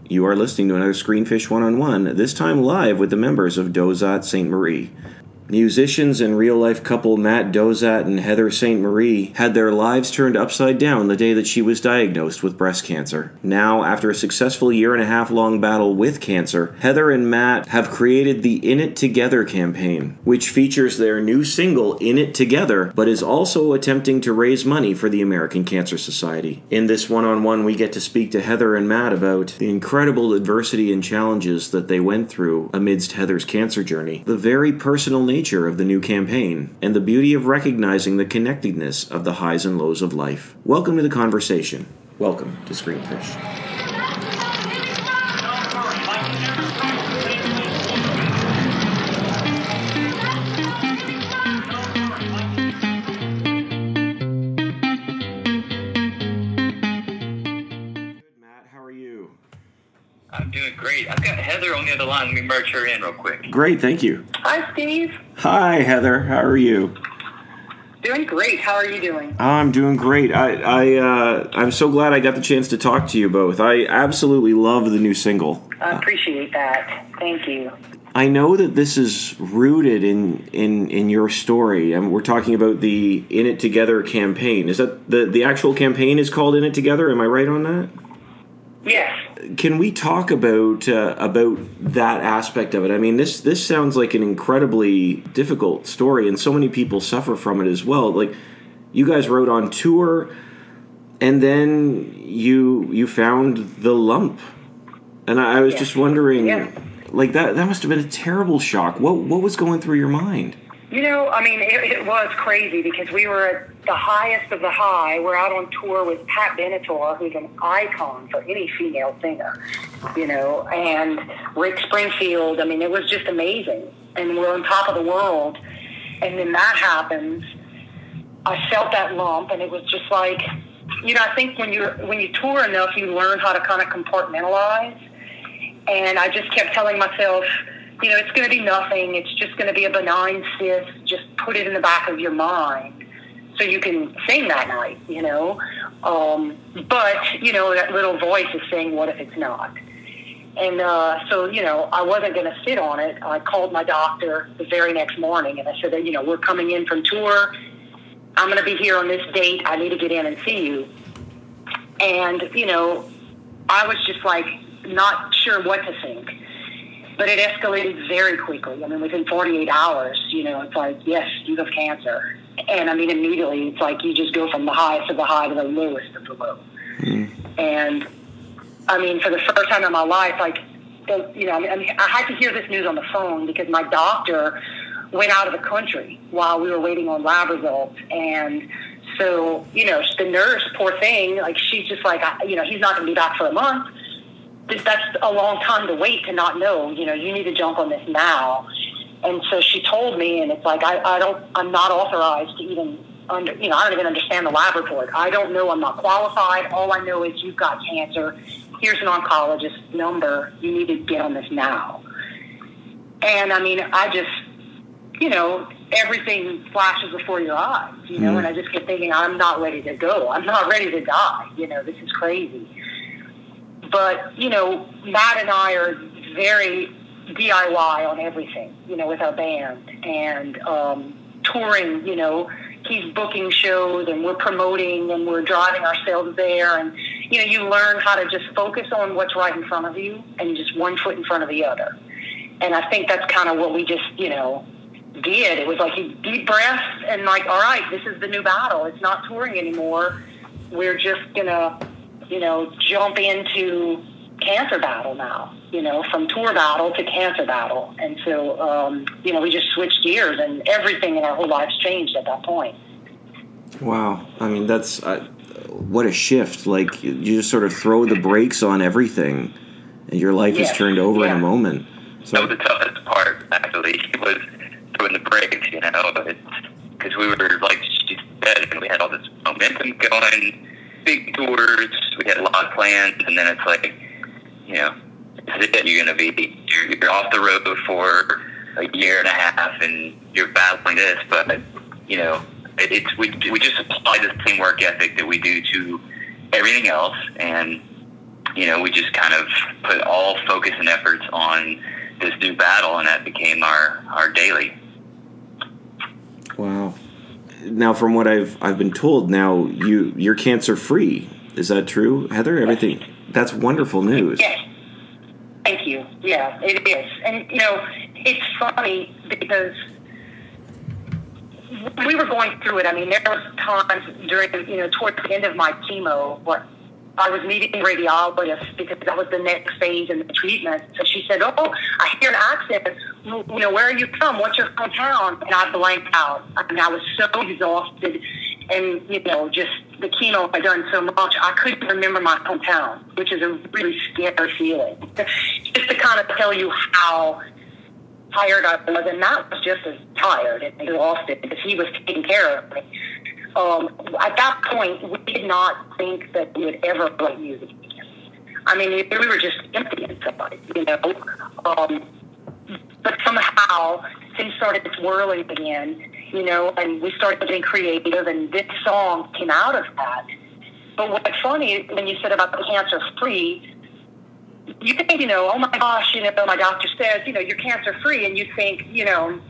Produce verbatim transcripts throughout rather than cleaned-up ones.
You are listening to another Screenfish One-on-One, this time live with the members of Dozat Sainte Marie. Musicians and real-life couple Matt Dozat and Heather Sainte Marie had their lives turned upside down the day that she was diagnosed with breast cancer. Now, after a successful year and a half long battle with cancer, Heather and Matt have created the In It Together campaign, which features their new single, In It Together, but is also attempting to raise money for the American Cancer Society. In this one-on-one, we get to speak to Heather and Matt about the incredible adversity and challenges that they went through amidst Heather's cancer journey, the very personal nature of the new campaign, and the beauty of recognizing the connectedness of the highs and lows of life. Welcome to the conversation. Welcome to Screenfish. Matt, how are you? I'm doing great. I've got Heather on the other line. Let me merge her in real quick. Great, thank you. Hi, Steve. Hi, Heather. How are you? Doing great. How are you doing? I'm doing great. I, I, uh, I'm so glad I got the chance to talk to you both. I absolutely love the new single. I appreciate that. Thank you. I know that this is rooted in, in, in your story. And we're talking about the In It Together campaign. Is that the, the actual campaign is called In It Together? Am I right on that? Yes. Can we talk about uh, about that aspect of it? I mean, this this sounds like an incredibly difficult story, and so many people suffer from it as well. Like, you guys wrote on tour, and then you you found the lump, and I, I was yes. just wondering, yeah. like that that must have been a terrible shock. What what was going through your mind? You know, I mean, it, it was crazy because we were at the highest of the high. We're out on tour with Pat Benatar, who's an icon for any female singer, you know, and Rick Springfield. I mean, it was just amazing. And we're on top of the world. And then that happens. I felt that lump, and it was just like, you know, I think when you when you tour enough, you learn how to kind of compartmentalize. And I just kept telling myself, you know, it's going to be nothing. It's just going to be a benign cyst. Just put it in the back of your mind so you can sing that night, you know. Um, but, you know, that little voice is saying, what if it's not? And uh, so, you know, I wasn't going to sit on it. I called my doctor the very next morning, and I said, that, you know, we're coming in from tour. I'm going to be here on this date. I need to get in and see you. And, you know, I was just, like, not sure what to think. But it escalated very quickly. I mean, within forty-eight hours, you know, it's like, yes, you have cancer. And, I mean, immediately it's like you just go from the highest of the high to the lowest of the low. Mm. And, I mean, for the first time in my life, like, the, you know, I, mean, I had to hear this news on the phone because my doctor went out of the country while we were waiting on lab results. And so, you know, the nurse, poor thing, like, she's just like, you know, he's not going to be back for a month. That's a long time to wait to not know, you know, you need to jump on this now. And so she told me, and it's like, I, I don't, I'm not authorized to even under, you know, I don't even understand the lab report. I don't know. I'm not qualified. All I know is you've got cancer. Here's an oncologist number. You need to get on this now. And I mean, I just, you know, everything flashes before your eyes, you know, mm. and I just kept thinking, I'm not ready to go. I'm not ready to die. You know, this is crazy. But, you know, Matt and I are very D I Y on everything, you know, with our band. And um, touring, you know, he's booking shows and we're promoting and we're driving ourselves there. And, you know, you learn how to just focus on what's right in front of you and just one foot in front of the other. And I think that's kind of what we just, you know, did. It was like a deep breath and like, all right, this is the new battle. It's not touring anymore. We're just going to, you know, jump into cancer battle now, you know, from tour battle to cancer battle. And so, um, you know, we just switched gears and everything in our whole lives changed at that point. Wow. I mean, that's, uh, what a shift. Like, you just sort of throw the brakes on everything and your life yes. is turned over yeah. in a moment. So that was the toughest part, actually, was throwing the brakes, you know, because we were, like she said, and we had all this momentum going, big tours, we had a lot of plans, and then it's like, you know, this is it. You're going to be, you're, you're off the road for a year and a half, and you're battling this, but, you know, it, it's we, we just apply the same work ethic that we do to everything else, and, you know, we just kind of put all focus and efforts on this new battle, and that became our, our daily. Wow. Now, from what I've I've been told, now you you're cancer free. Is that true, Heather? Everything. That's wonderful news. Yes. Thank you. Yeah, it is. And, you know, it's funny because we were going through it. I mean, there was times during, you know, towards the end of my chemo where I was meeting a radiologist because that was the next phase in the treatment. So she said, oh, I hear an accent. You know, where are you from? What's your hometown? And I blanked out. I mean, I was so exhausted. And, you know, just the chemo I'd done so much, I couldn't remember my hometown, which is a really scary feeling. Just to kind of tell you how tired I was, and Matt was just as tired and exhausted because he was taking care of me. Um, at that point, we did not think that we would ever let music again. I mean, we were just empty inside, you know. Um, but somehow things started swirling again, you know, and we started getting creative, and this song came out of that. But what's funny, when you said about the cancer-free, you think, you know, oh my gosh, you know, my doctor says, you know, you're cancer-free, and you think, you know,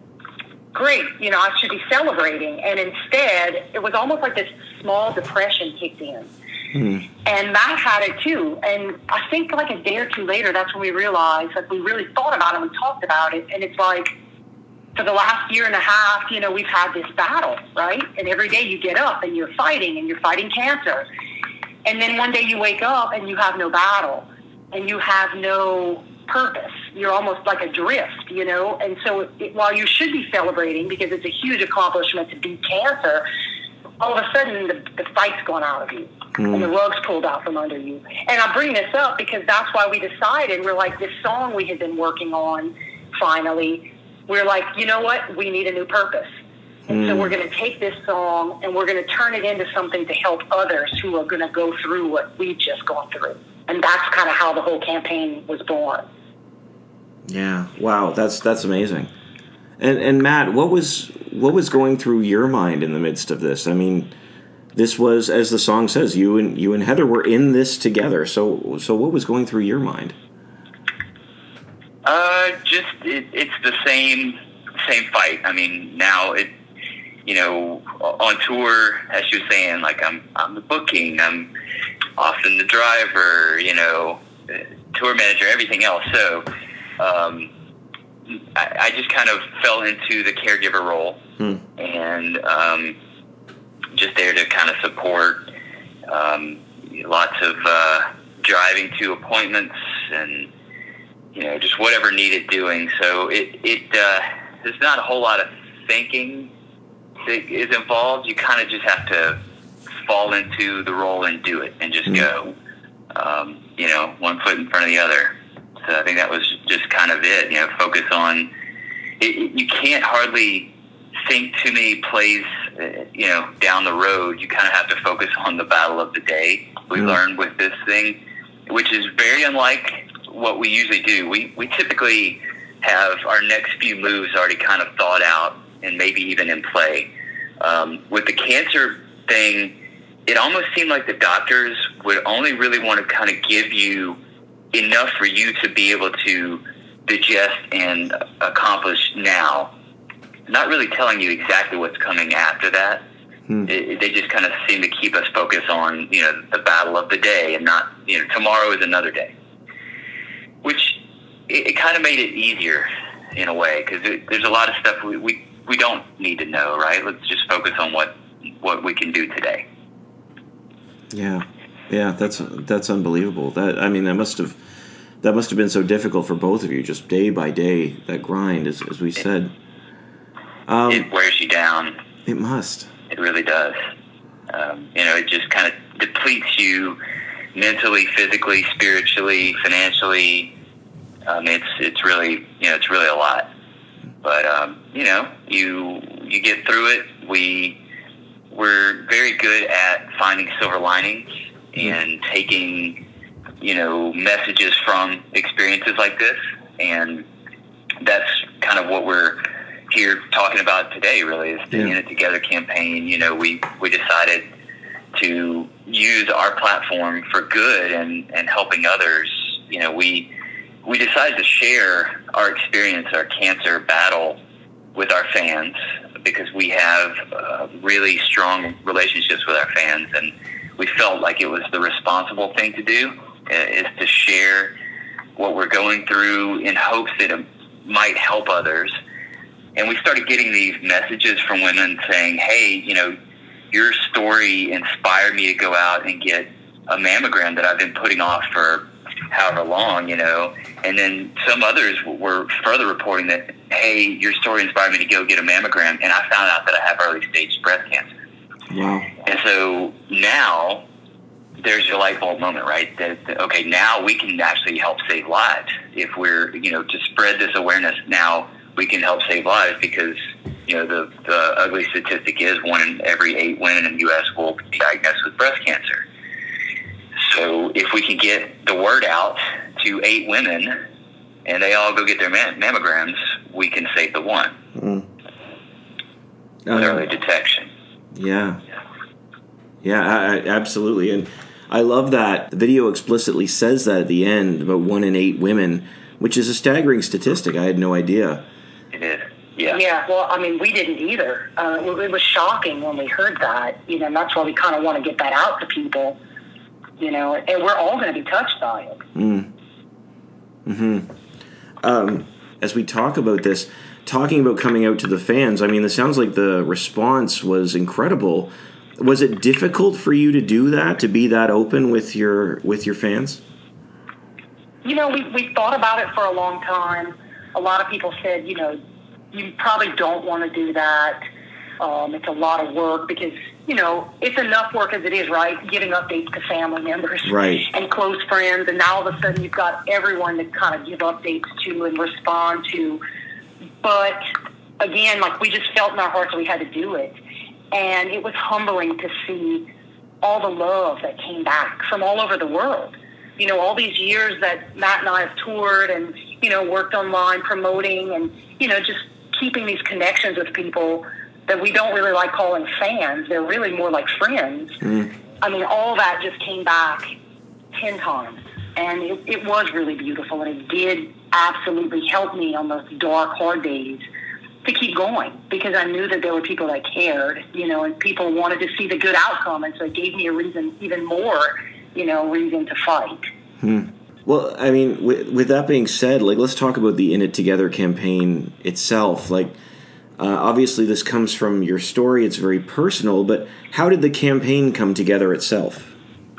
great, you know, I should be celebrating. And instead, it was almost like this small depression kicked in. Mm. And Matt had it too. And I think like a day or two later, that's when we realized that we really thought about it and we talked about it. And it's like, for the last year and a half, you know, we've had this battle, right? And every day you get up and you're fighting and you're fighting cancer. And then one day you wake up and you have no battle and you have no purpose. You're almost like adrift, you know? And so it, while you should be celebrating because it's a huge accomplishment to beat cancer, all of a sudden the, the fight's gone out of you mm. and the rug's pulled out from under you. And I bring this up because that's why we decided, we're like, this song we had been working on, finally, we're like, you know what? We need a new purpose. And mm. so we're going to take this song and we're going to turn it into something to help others who are going to go through what we've just gone through. And that's kind of how the whole campaign was born. Yeah. Wow. That's that's amazing. And and Matt, what was what was going through your mind in the midst of this? I mean, this was, as the song says, you and you and Heather were in this together. So so what was going through your mind? Uh, just it, it's the same same fight. I mean, now it, you know, on tour, as you were saying, like I'm I'm the booking, I'm often the driver, you know, tour manager, everything else. So um, I, I just kind of fell into the caregiver role hmm. and um, just there to kind of support um, lots of uh, driving to appointments and, you know, just whatever needed doing. So it, it uh, there's not a whole lot of thinking that is involved. You kind of just have to fall into the role and do it and just mm. go, um, you know, one foot in front of the other. So I think that was just kind of it, you know, focus on, it, you can't hardly think too many plays, uh, you know, down the road. You kind of have to focus on the battle of the day. We mm. learned with this thing, which is very unlike what we usually do. We, we typically have our next few moves already kind of thought out and maybe even in play. Um, with the cancer thing, it almost seemed like the doctors would only really want to kind of give you enough for you to be able to digest and accomplish now, not really telling you exactly what's coming after that. Hmm. It, they just kind of seem to keep us focused on, you know, the battle of the day and not, you know, tomorrow is another day, which it, it kind of made it easier in a way because there's a lot of stuff we, we, we don't need to know, right? Let's just focus on what, what we can do today. Yeah, yeah, that's that's unbelievable. That I mean, that must have that must have been so difficult for both of you, just day by day, that grind, as as we said. Um, it wears you down. It must. It really does. Um, you know, it just kind of depletes you mentally, physically, spiritually, financially. Um, it's it's really you know it's really a lot. But um, you know, you you get through it. We. We're very good at finding silver linings and taking, you know, messages from experiences like this. And that's kind of what we're here talking about today, really, is the yeah. In It Together campaign. You know, we, we decided to use our platform for good and, and helping others, you know, we we decided to share our experience, our cancer battle with our fans, because we have uh, really strong relationships with our fans, and we felt like it was the responsible thing to do, uh, is to share what we're going through in hopes that it might help others. And we started getting these messages from women saying, hey, you know, your story inspired me to go out and get a mammogram that I've been putting off for however long, you know. And then some others were further reporting that, hey, your story inspired me to go get a mammogram, and I found out that I have early stage breast cancer. Wow. And so now there's your light bulb moment, right? That, that, okay, now we can actually help save lives. If we're, you know, to spread this awareness, now we can help save lives, because, you know, the, the ugly statistic is one in every eight women in the U S will be diagnosed with breast cancer. So if we can get the word out to eight women and they all go get their mam- mammograms, we can save the one. Mm. With uh, early detection. Yeah. Yeah, I, I, absolutely. And I love that the video explicitly says that at the end, about one in eight women, which is a staggering statistic. I had no idea. It is. Yeah. Yeah. Well, I mean, we didn't either. Uh, it, it was shocking when we heard that, you know, and that's why we kind of want to get that out to people, you know, and we're all going to be touched by it. Mm. Hmm. Um, as we talk about this, talking about coming out to the fans, I mean, it sounds like the response was incredible. Was it difficult for you to do that, to be that open with your with your fans? You know, we we thought about it for a long time. A lot of people said, you know, you probably don't want to do that. Um, it's a lot of work, because, you know, it's enough work as it is, right? Giving updates to family members, right, and close friends, and now all of a sudden you've got everyone to kind of give updates to and respond to. But again, like, we just felt in our hearts that we had to do it. And it was humbling to see all the love that came back from all over the world. You know, all these years that Matt and I have toured and, you know, worked online promoting and, you know, just keeping these connections with people that we don't really like calling fans. They're really more like friends. Mm. I mean, all that just came back ten times. And it, it was really beautiful. And it did absolutely help me on those dark, hard days to keep going, because I knew that there were people that cared, you know, and people wanted to see the good outcome. And so it gave me a reason, even more, you know, reason to fight. Hmm. Well, I mean, with, with that being said, like, let's talk about the In It Together campaign itself. Like, uh, obviously this comes from your story. It's very personal, but how did the campaign come together itself?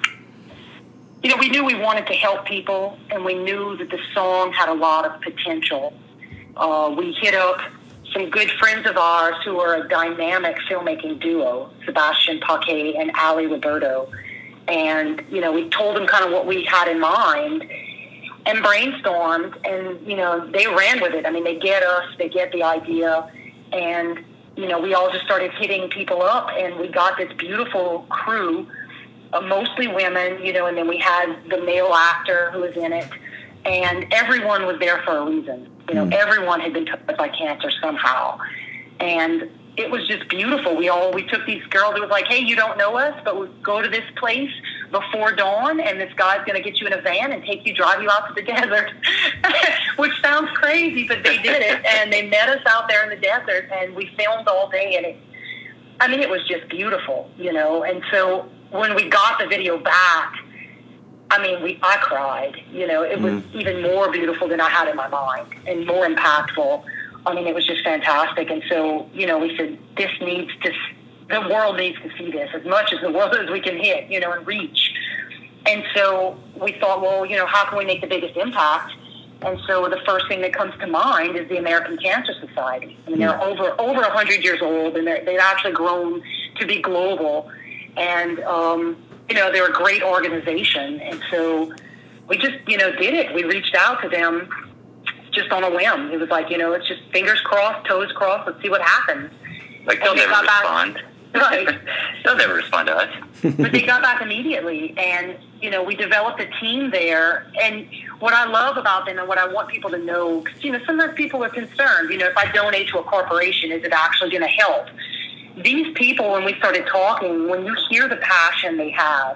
You know, we knew we wanted to help people, and we knew that the song had a lot of potential. Uh, we hit up some good friends of ours who are a dynamic filmmaking duo, Sebastian Paquet and Ali Roberto. And, you know, we told them kind of what we had in mind and brainstormed, and, you know, they ran with it. I mean, they get us, they get the idea, and, you know, we all just started hitting people up, and we got this beautiful crew, uh, mostly women, you know, and then we had the male actor who was in it, and everyone was there for a reason. You know, mm. everyone had been touched by cancer somehow. And it was just beautiful. We all, we took these girls, it was like, hey, you don't know us, but we'll go to this place before dawn, and this guy's going to get you in a van and take you, drive you out to the desert, which sounds crazy, but they did it. And they met us out there in the desert, and we filmed all day. And it, I mean, it was just beautiful, you know. And so when we got the video back, I mean, we I cried, you know. It was mm. even more beautiful than I had in my mind, and more impactful. I mean, it was just fantastic. And so, you know, we said, this needs to, the world needs to see this as much as the world as we can hit, you know, and reach. And so we thought, well, you know, how can we make the biggest impact? And so the first thing that comes to mind is the American Cancer Society. I mean, they're over over one hundred years old, and they've actually grown to be global. And, um, you know, they're a great organization. And so we just, you know, did it. We reached out to them just on a whim. It was like, you know, let's just fingers crossed, toes crossed, let's see what happens. Like, they'll never respond. Back, right. They'll never respond to us. But they got back immediately, and, you know, we developed a team there. And what I love about them and what I want people to know, because, you know, sometimes people are concerned, you know, if I donate to a corporation, is it actually going to help? These people, when we started talking, when you hear the passion they have,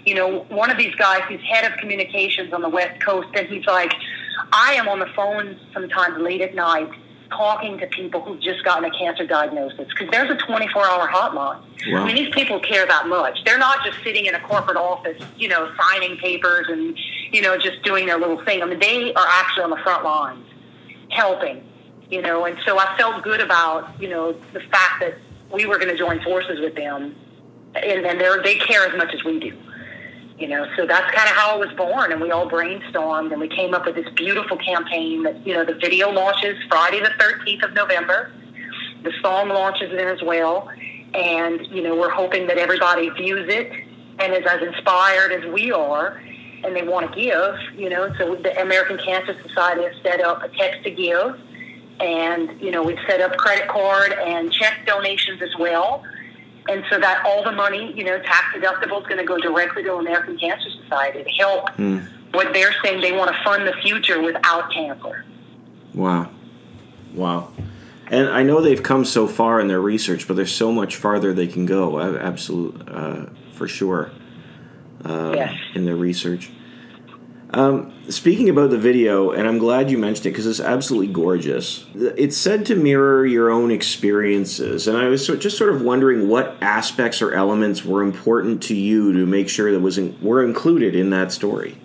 you know, one of these guys who's head of communications on the West Coast, and he's like, I am on the phone sometimes late at night talking to people who've just gotten a cancer diagnosis, because there's a twenty-four hour hotline. Wow. I mean, these people care that much. They're not just sitting in a corporate office, you know, signing papers and, you know, just doing their little thing. I mean, they are actually on the front lines helping, you know, and so I felt good about, you know, the fact that we were going to join forces with them, and, and they they care as much as we do. You know, so that's kind of how it was born, and we all brainstormed, and we came up with this beautiful campaign that, you know, the video launches Friday the thirteenth of November. The song launches then as well, and, you know, we're hoping that everybody views it and is as inspired as we are, and they want to give, you know. So the American Cancer Society has set up a text to give, and, you know, we've set up credit card and check donations as well. And so that all the money, you know, tax deductible is going to go directly to American Cancer Society to help mm. what they're saying they want to fund the future without cancer. Wow. Wow. And I know they've come so far in their research, but there's so much farther they can go, absolutely, uh, for sure, uh, yes. in their research. Um, speaking about the video, and I'm glad you mentioned it because it's absolutely gorgeous. It's said to mirror your own experiences, and I was just sort of wondering what aspects or elements were important to you to make sure that was in, were included in that story.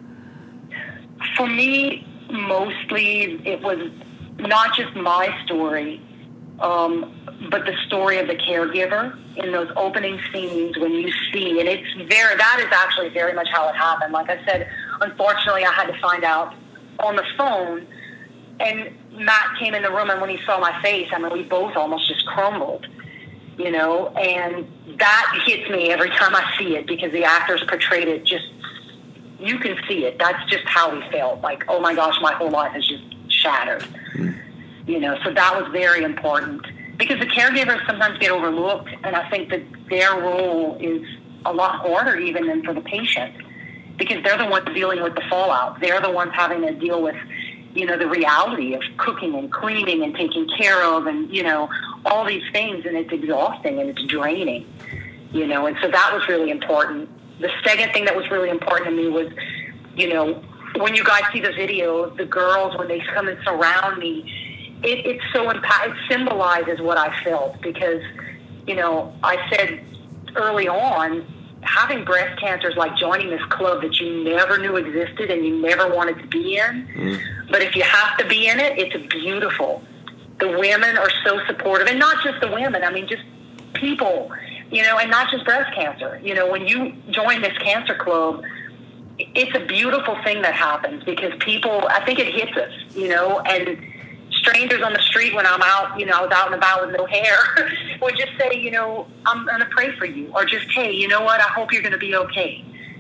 For me, mostly it was not just my story, um, but the story of the caregiver in those opening scenes when you see, and it's very, that is actually very much how it happened. Like I said, unfortunately, I had to find out on the phone, and Matt came in the room, and when he saw my face, I mean, we both almost just crumbled, you know, and that hits me every time I see it because the actors portrayed it just, you can see it. That's just how we felt. Like, oh my gosh, my whole life is just shattered, mm. you know, so that was very important because the caregivers sometimes get overlooked, and I think that their role is a lot harder even than for the patient, because they're the ones dealing with the fallout. They're the ones having to deal with, you know, the reality of cooking and cleaning and taking care of and, you know, all these things, and it's exhausting and it's draining, you know, and so that was really important. The second thing that was really important to me was, you know, when you guys see the video, the girls, when they come and surround me, it, it's so impact. It symbolizes what I felt because, you know, I said early on, having breast cancer is like joining this club that you never knew existed and you never wanted to be in. Mm. But if you have to be in it, it's beautiful. The women are so supportive, and not just the women. I mean, just people, you know, and not just breast cancer. You know, when you join this cancer club, it's a beautiful thing that happens because people, I think it hits us, you know, and strangers on the street when I'm out, you know, I was out and about with no hair, would just say, you know, I'm going to pray for you. Or just, hey, you know what, I hope you're going to be okay.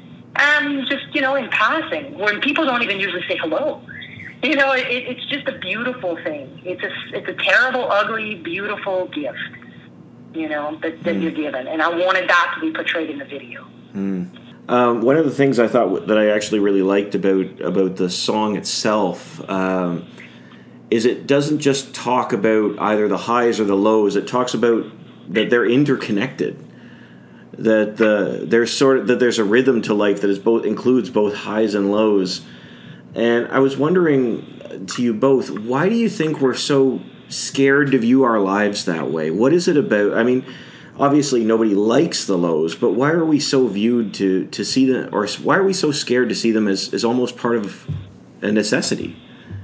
And just, you know, in passing, when people don't even usually say hello. You know, it, it's just a beautiful thing. It's a, it's a terrible, ugly, beautiful gift, you know, that, that mm. you're given. And I wanted that to be portrayed in the video. Mm. Um, one of the things I thought that I actually really liked about, about the song itself um, is it doesn't just talk about either the highs or the lows. It talks about that they're interconnected. That the there's sort of that there's a rhythm to life that is both includes both highs and lows. And I was wondering to you both, why do you think we're so scared to view our lives that way? What is it about? I mean, obviously nobody likes the lows, but why are we so viewed to to see them, or why are we so scared to see them as, as almost part of a necessity?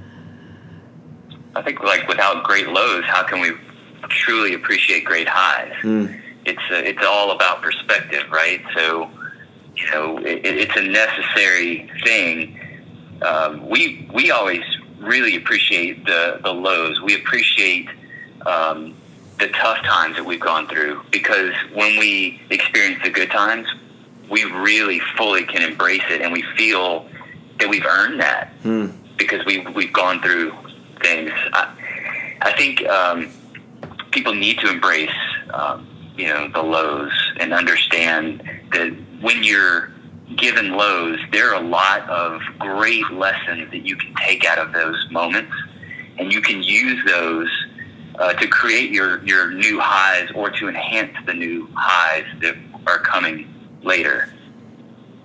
I think, like, without great lows, how can we truly appreciate great highs? Mm. It's a, it's all about perspective, right? So, you know, it, it's a necessary thing. Um, we we always really appreciate the, the lows. We appreciate um, the tough times that we've gone through, because when we experience the good times, we really fully can embrace it, and we feel that we've earned that mm. because we we've gone through things. I, I think um, people need to embrace, um, you know, the lows and understand that when you're given lows, there are a lot of great lessons that you can take out of those moments, and you can use those uh, to create your, your new highs or to enhance the new highs that are coming later.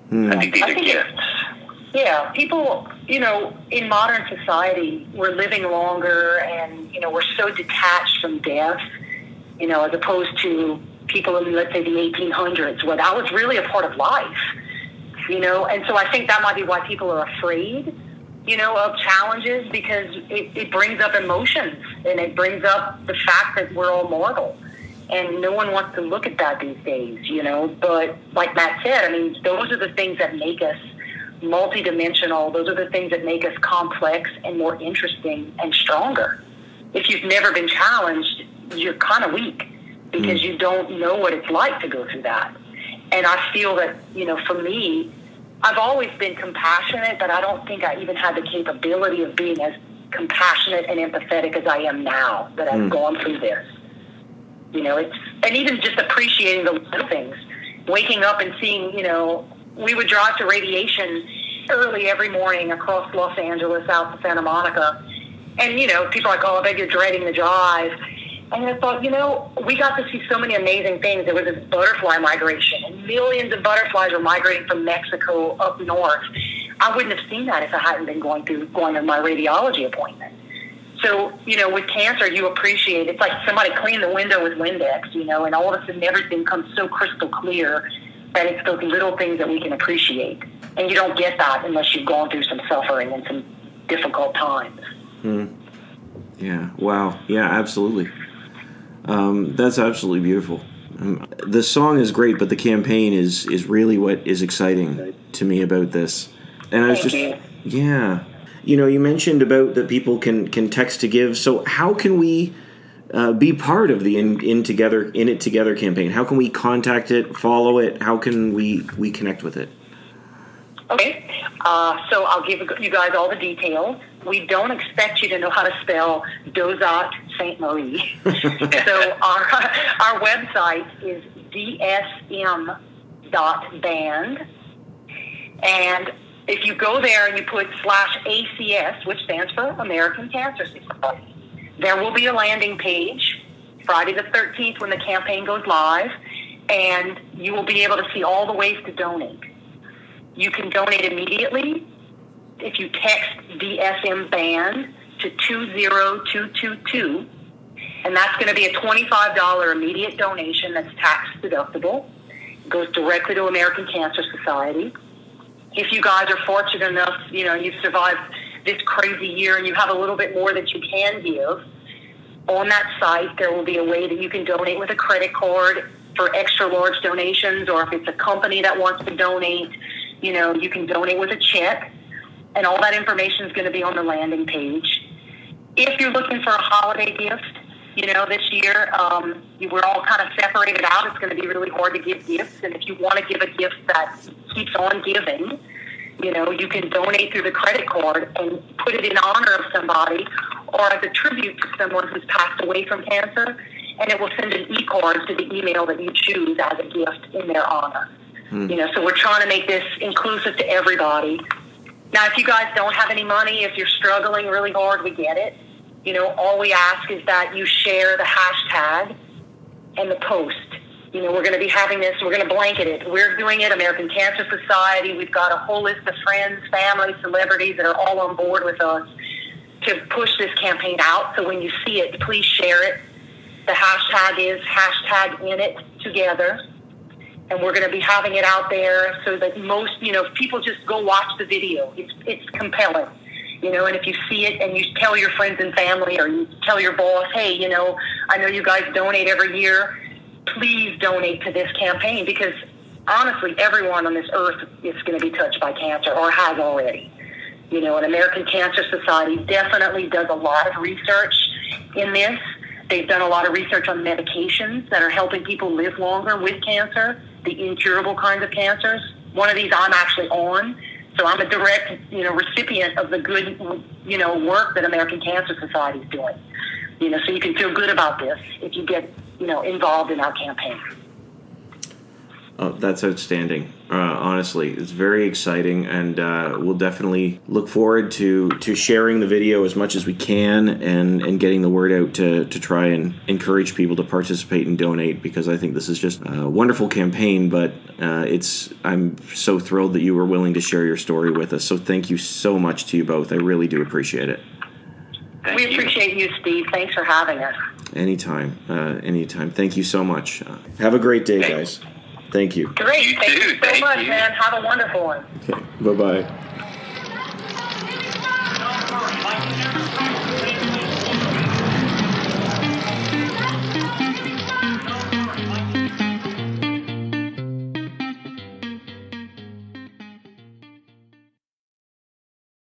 Mm. I think these I are think gifts. Yeah, people, you know, in modern society, we're living longer and, you know, we're so detached from death, you know, as opposed to people in, let's say, the eighteen hundreds, where that was really a part of life, you know. And so I think that might be why people are afraid, you know, of challenges, because it, it brings up emotions and it brings up the fact that we're all mortal. And no one wants to look at that these days, you know. But like Matt said, I mean, those are the things that make us multidimensional. Those are the things that make us complex and more interesting and stronger. If you've never been challenged, you're kind of weak because you don't know what it's like to go through that. And I feel that, you know, for me, I've always been compassionate, but I don't think I even had the capability of being as compassionate and empathetic as I am now that I've mm. gone through this. You know, it's, and even just appreciating the little things, waking up and seeing, you know, we would drive to radiation early every morning across Los Angeles out to Santa Monica. And, you know, people are like, oh, I bet you're dreading the drive. And I thought, you know, we got to see so many amazing things. There was this butterfly migration, and millions of butterflies were migrating from Mexico up north. I wouldn't have seen that if I hadn't been going through going to my radiology appointment. So, you know, with cancer, you appreciate, it's like somebody cleaned the window with Windex, you know, and all of a sudden everything comes so crystal clear that it's those little things that we can appreciate. And you don't get that unless you've gone through some suffering and some difficult times. Hmm. Yeah. Wow. Yeah, absolutely. Um, that's absolutely beautiful. Um, the song is great, but the campaign is, is really what is exciting to me about this. And I was Thank just, you. yeah. You know, you mentioned about that people can, can text to give. So how can we uh, be part of the in, in together in it together campaign? How can we contact it, follow it? How can we, we connect with it? Okay, uh, so I'll give you guys all the details. We don't expect you to know how to spell Dozat Saint Marie. So our our website is d s m dot band, and if you go there and you put slash A C S, which stands for American Cancer Society, there will be a landing page Friday the thirteenth when the campaign goes live, and you will be able to see all the ways to donate. You can donate immediately if you text D S M band to two zero two two two, and that's going to be a twenty-five dollars immediate donation that's tax deductible. It goes directly to American Cancer Society. If you guys are fortunate enough, you know, you've survived this crazy year and you have a little bit more that you can give, on that site there will be a way that you can donate with a credit card for extra large donations, or if it's a company that wants to donate, you know, you can donate with a check, and all that information is going to be on the landing page. If you're looking for a holiday gift, you know, this year, um, we're all kind of separated out. It's going to be really hard to give gifts, and if you want to give a gift that keeps on giving, you know, you can donate through the credit card and put it in honor of somebody or as a tribute to someone who's passed away from cancer, and it will send an e-card to the email that you choose as a gift in their honor. Hmm. You know, so we're trying to make this inclusive to everybody. Now, if you guys don't have any money, if you're struggling really hard, we get it. You know, all we ask is that you share the hashtag and the post. You know, we're going to be having this, we're going to blanket it. We're doing it, American Cancer Society. We've got a whole list of friends, family, celebrities that are all on board with us to push this campaign out. So when you see it, please share it. The hashtag is hashtag in it together. And we're going to be having it out there so that most, you know, people just go watch the video. It's it's compelling, you know, and if you see it and you tell your friends and family, or you tell your boss, hey, you know, I know you guys donate every year. Please donate to this campaign, because honestly, everyone on this earth is going to be touched by cancer or has already. You know, and American Cancer Society definitely does a lot of research in this. They've done a lot of research on medications that are helping people live longer with cancer, the incurable kinds of cancers. One of these I'm actually on, so I'm a direct, you know, recipient of the good, you know, work that American Cancer Society is doing. You know, so you can feel good about this if you get, you know, involved in our campaign. Oh, that's outstanding. Uh, honestly, it's very exciting, and uh, we'll definitely look forward to, to sharing the video as much as we can and, and getting the word out to, to try and encourage people to participate and donate, because I think this is just a wonderful campaign, but uh, it's I'm so thrilled that you were willing to share your story with us. So thank you so much to you both. I really do appreciate it. Thank We you. appreciate you, Steve. Thanks for having us. Anytime. Uh, anytime. Thank you so much. Uh, have a great day, guys. Thank you. Great. You Thank too. you so Thank much, you. man. Have a wonderful one. Okay. Bye-bye.